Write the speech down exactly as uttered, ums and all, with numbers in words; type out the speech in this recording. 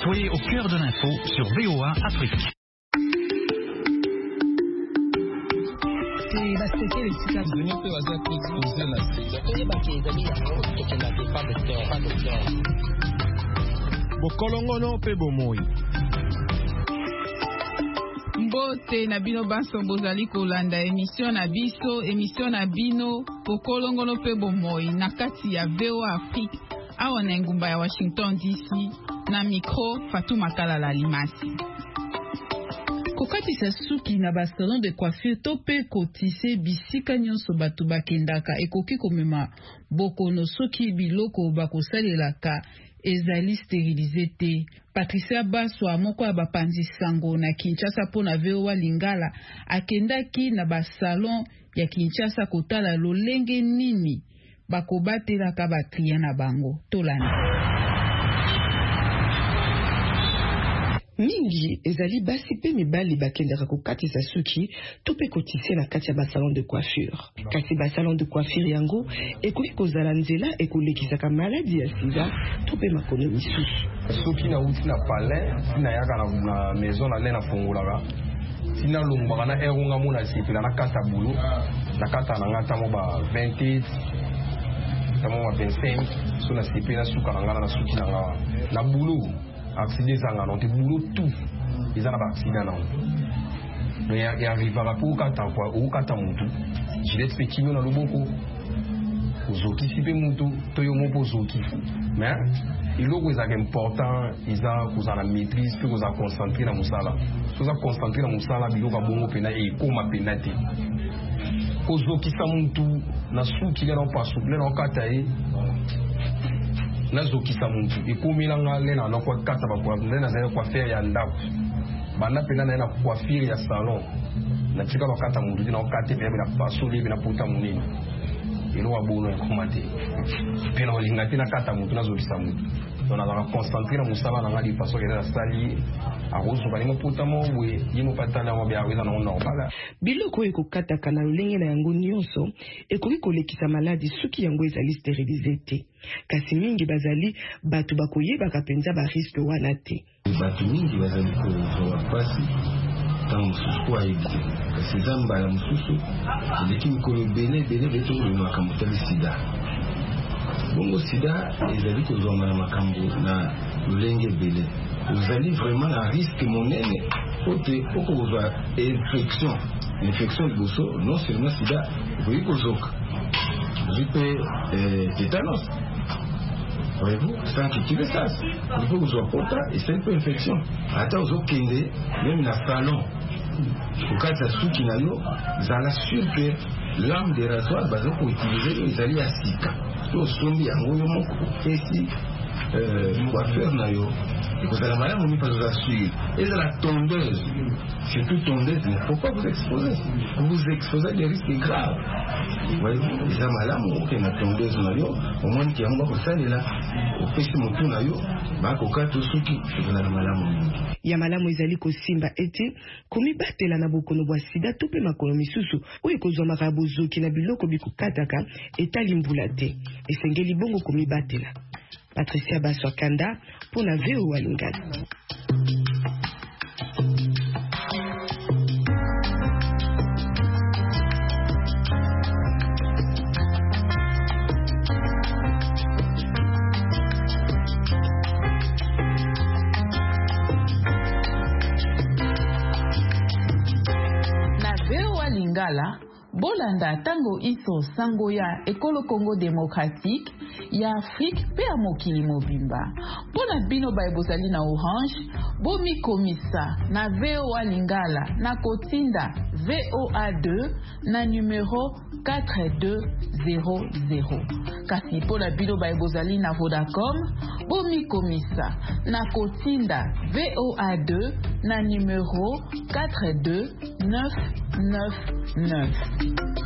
Soyez au cœur de l'info sur V O A Afrique. Bokolongono pe bomoi. Mbote na bino baso bozali kolanda émission na biso émission na bino bokolongono pe bomoi na kati ya V O A Afrique awa na ngumba ya Washington D C na micro Fatou Makala Limasi. Kokatisa suki na ba salon de coiffure to pe kotise bisika nyonso bato bakendaka ekoki komema bokono soki biloko bakosalelaka ezali sterilize te. Patricia Baswa moko ya bapanzi sango na Kinshasa pona V O A Lingala akendaki na ba salon ya Kinshasa kotala lolenge nini bakobatelaka bakliya na bango. Tolani mingi ezali basi pe mibali bakendaka kokatisa suki to pe kotise na kati ya basalon de coiffure. Kasi basalon de coiffure yango ekoki kozala nzela ekolekisaka maladi ya sida to pe makono misusu. Soki na uti na palais tina yaka na maison na lena fongolaka tina lombaka na eronga mona sipila na kata bulu na kata na ngata mo ba vingt-eight tamo ba vingt-cinq so na sipila suka na ngana na suki na ngana na bulu accident zanga non te boulot tout ils en a accident non mais il y arrive à pour kata kwa ou kata mutu gilet pekinyo na loboko uzoki sipe mutu toyo mopo zoki mais il est aussi important ils a kuzana maîtrise puis kuza concentrer na musala kuza concentrer na musala biloka bongo pena e koma penate kozoki sa mutu na suki na pasu na kata e nazokisa muntu ekomilanga lena na kwa kata ba kwa lena za kwa faire ya ndako bana pena na kwa faire ya salon na tika ba kata muntu na okate pe na paso libi na puta munini ilo wa bono ya komate pena olinga tina kata muntu nazokisa muntu donc na concentrer na musala na ngali paso ya sali a rozo ba ni puta mo we yimo patala mo bia weza na normal biloko ekokata kana lolenge na yango nyonso ekoki kolekisa maladi suki yango ezali sterilize te. Kasi mingi bazali batu bakoyebaka penza ba risque wana te. Batu mingi bazali ko pasi tangu mususu kwa hivi kasi zamba ya mususu eleki mikolo bene bene beto na makambo sida bongo sida ezali kozonga na makambo na lolenge bele uzali vraiment na risque monene ote okozwa infection infection liboso non seulement sida okoki kozoka grippe tétanos. Voyez-vous, sans que tu le saches, il faut que vous soyez porté et c'est une peu infection. Attends, vous avez même dans le salon. Au cas de la soupe qui n'a pas, vous allez assurer que l'âme des rasoirs, vous allez utiliser, vous allez à sika. Vous allez à un ici, coiffeur n'a pas. Et vous allez malade, vous allez assurer. Et c'est la tondeuse. Surtout tondeuse, il ne faut pas vous exposer. Vous vous exposez à des risques graves. Voyez-vous, les amalamu qui na tondeuse na yo au moins qui amba ko salela o pesi mutu na yo ba ko kato suki na malamu ya malamu ezali ko simba eti komi batela na bokono bwa sida to pe makono misusu oyo kozwa makabozo ki na biloko bikukataka etali mbula te esengeli bongo komi batela. Patricia Baswa Kanda pour la V O A Lingala. Lingala, bolanda tango iso sango ya ekolo Congo démocratique ya Afrique pe ya mokili mobimba. Pona bino ba ebozali na Orange, bomi komisa na V O A Lingala na kotinda V O A deux na numéro quatre deux zéro zéro. Kasi pona bino ba ebozali na Vodacom, bomi komisa na kotinda V O A deux na numéro quatre deux neuf neuf neuf.